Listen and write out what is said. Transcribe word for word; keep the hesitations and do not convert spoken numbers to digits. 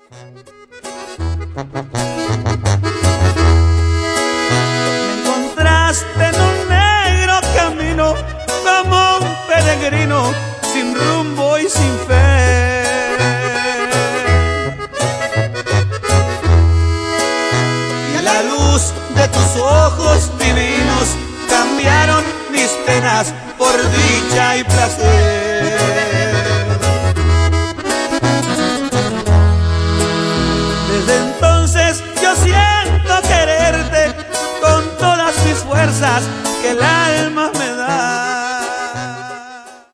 Me encontraste en un negro camino, como un peregrino sin rumbo y sin fe. Y la luz de tus ojos divinos cambiaron mis penas por dicha y placer. Desde entonces yo siento quererte con todas mis fuerzas, que el alma